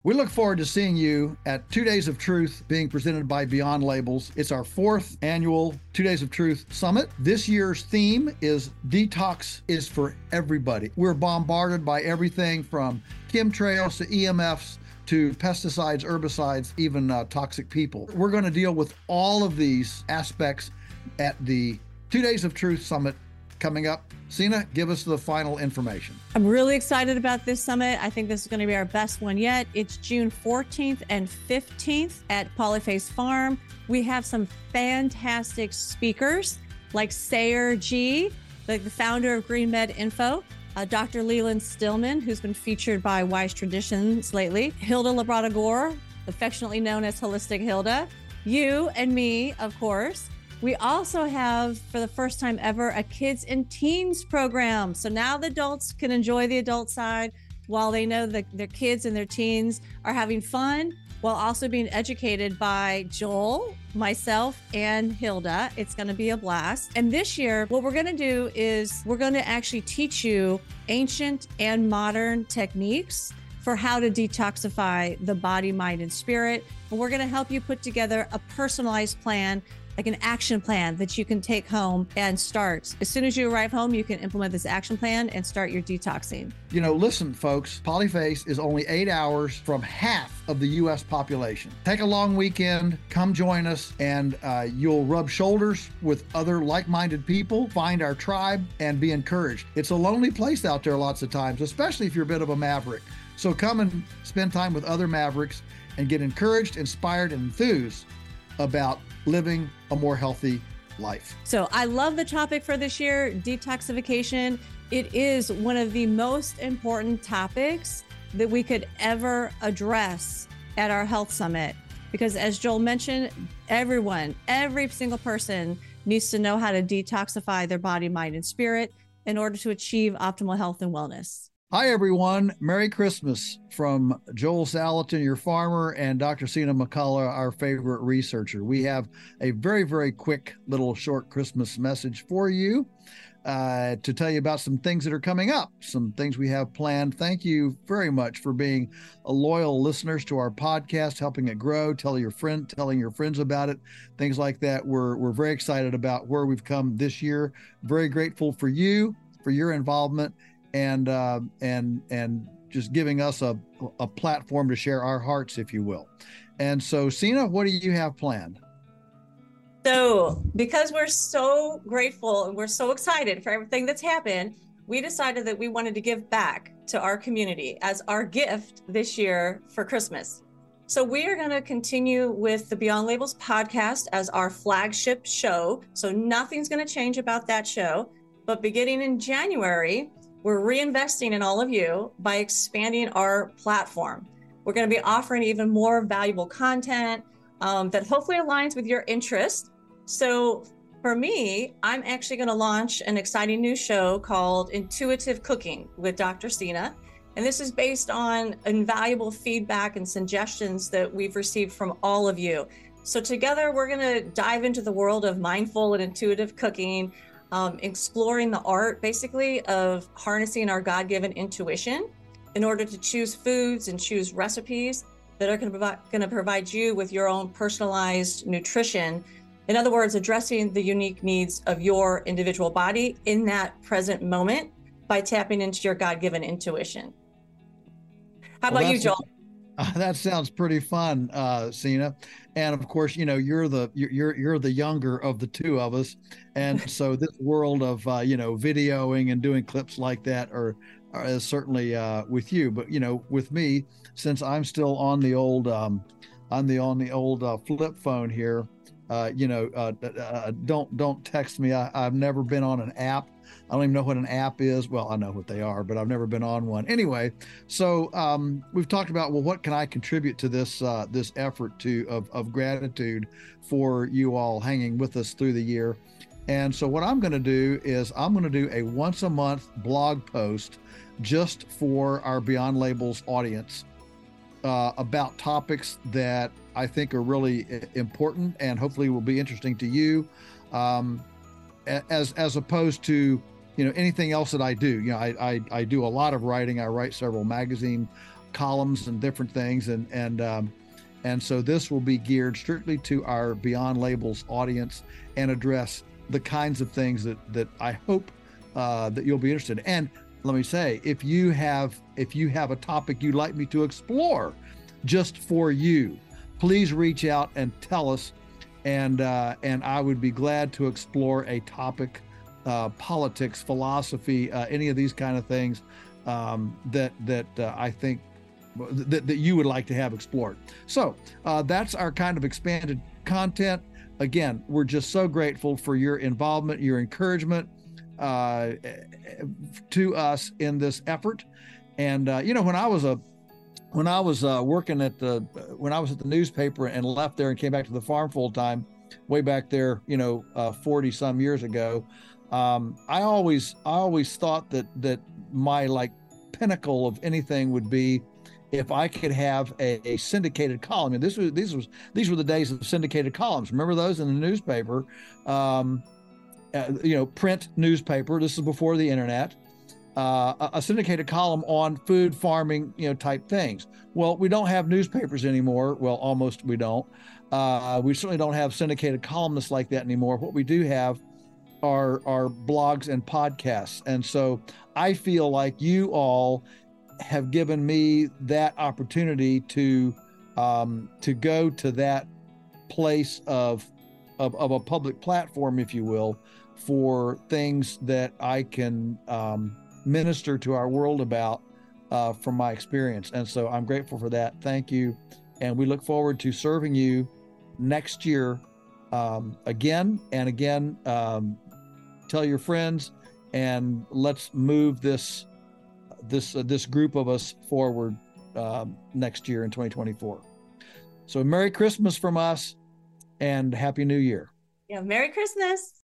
We look forward to seeing you at 2 Days of Truth being presented by Beyond Labels. It's our 4th annual 2 Days of Truth Summit. This year's theme is Detox is for Everybody. We're bombarded by everything from chemtrails to EMFs to pesticides, herbicides, even toxic people. We're going to deal with all of these aspects at the 2 Days of Truth Summit coming up. Sina, give us the final information. I'm really excited about this summit. I think this is going to be our best one yet. It's June 14th and 15th at Polyface Farm. We have some fantastic speakers like Sayer G, the founder of Green Med Info, Dr. Leland Stillman, who's been featured by Wise Traditions lately, Hilda Labrada Gore, affectionately known as Holistic Hilda, you and me, of course. We also have, for the first time ever, a kids and teens program. So now the adults can enjoy the adult side while they know that their kids and their teens are having fun, while also being educated by Joel, myself, and Hilda. It's going to be a blast. And this year, what we're going to do is we're going to actually teach you ancient and modern techniques for how to detoxify the body, mind, and spirit. And we're going to help you put together a personalized plan, like an action plan that you can take home and start. As soon as you arrive home, you can implement this action plan and start your detoxing. You know, listen, folks, Polyface is only 8 hours from half of the U.S. population. Take a long weekend, come join us, and you'll rub shoulders with other like-minded people, find our tribe, and be encouraged. It's a lonely place out there lots of times, especially if you're a bit of a maverick. So come and spend time with other mavericks and get encouraged, inspired, and enthused about living a more healthy life. So I love the topic for this year, detoxification. It is one of the most important topics that we could ever address at our health summit. Because as Joel mentioned, every single person needs to know how to detoxify their body, mind, and spirit in order to achieve optimal health and wellness. Hi, everyone. Merry Christmas from Joel Salatin, your farmer, and Dr. Sina McCullough, our favorite researcher. We have a very, very quick little short Christmas message for you to tell you about some things that are coming up, some things we have planned. Thank you very much for being a loyal listeners to our podcast, helping it grow, telling your friends about it, things like that. We're very excited about where we've come this year. Very grateful for you, for your involvement, and just giving us a platform to share our hearts, if you will. And so, Sina, what do you have planned? So, because we're so grateful and we're so excited for everything that's happened, we decided that we wanted to give back to our community as our gift this year for Christmas. So we are going to continue with the Beyond Labels podcast as our flagship show. So nothing's going to change about that show. But beginning in January, we're reinvesting in all of you by expanding our platform. We're going to be offering even more valuable content that hopefully aligns with your interest. So for me, I'm actually going to launch an exciting new show called Intuitive Cooking with Dr. Sina. And this is based on invaluable feedback and suggestions that we've received from all of you. So together, we're going to dive into the world of mindful and intuitive cooking, exploring the art, basically, of harnessing our God-given intuition in order to choose foods and choose recipes that are going to provide you with your own personalized nutrition. In other words, addressing the unique needs of your individual body in that present moment by tapping into your God-given intuition. How about you, Joel? That sounds pretty fun, Sina. And of course, you know, you're the younger of the two of us. And so this world of, videoing and doing clips like that is certainly with you. But, you know, with me, since I'm still on the old, flip phone here, don't text me. I've never been on an app. I don't even know what an app is. Well, I know what they are, but I've never been on one. Anyway, so we've talked about, well, what can I contribute to this effort of gratitude for you all hanging with us through the year. And so what I'm going to do is I'm going to do a once a month blog post just for our Beyond Labels audience about topics that I think are really important and hopefully will be interesting to you, as opposed to, anything else that I do. I do a lot of writing. I write several magazine columns and different things, and so this will be geared strictly to our Beyond Labels audience and address the kinds of things that I hope that you'll be interested in. And let me say, if you have a topic you'd like me to explore just for you, please reach out and tell us, and I would be glad to explore a topic, politics, philosophy, any of these kind of things that I think that you would like to have explored. So that's our kind of expanded content. Again, we're just so grateful for your involvement, your encouragement to us in this effort. And when I was working when I was at the newspaper and left there and came back to the farm full time, way back there, 40 some years ago, I always thought that my like pinnacle of anything would be if I could have a syndicated column. And these were the days of syndicated columns. Remember those in the newspaper? Print newspaper. This is before the internet. A syndicated column on food, farming, type things. Well, we don't have newspapers anymore. Well, almost we don't. We certainly don't have syndicated columnists like that anymore. What we do have are blogs and podcasts. And so I feel like you all have given me that opportunity to go to that place of a public platform, if you will, for things that I can minister to our world about from my experience. And so I'm grateful for that. Thank you. And we look forward to serving you next year again and again. Tell your friends, and let's move this group of us forward next year in 2024. So Merry Christmas from us and Happy New Year. Yeah, Merry Christmas.